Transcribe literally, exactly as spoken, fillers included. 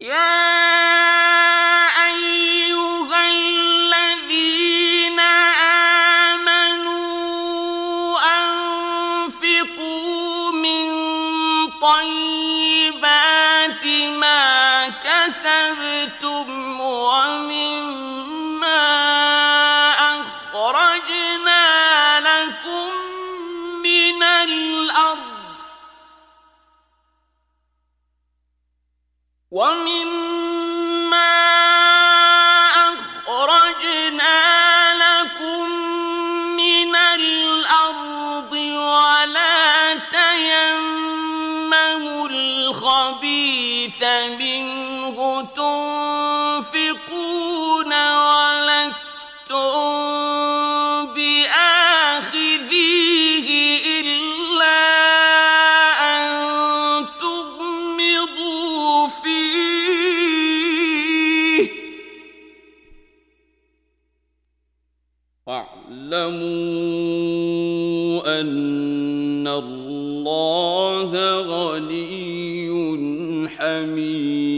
وَمِمَّا أَخْرَجْنَا لَكُم مِّنَ الْأَرْضِ وَلَا تَيَمَّمُوا الْخَبِيثَ مِنْهُ تُنفِقُونَ وَلَسْتُم بِآخِذِيهِ إِلَّا أَن تُغْمِضُوا فِيهِ وَاعْلَمُوا أَنَّ اللَّهَ غَنِيٌّ حَمِيدٌ.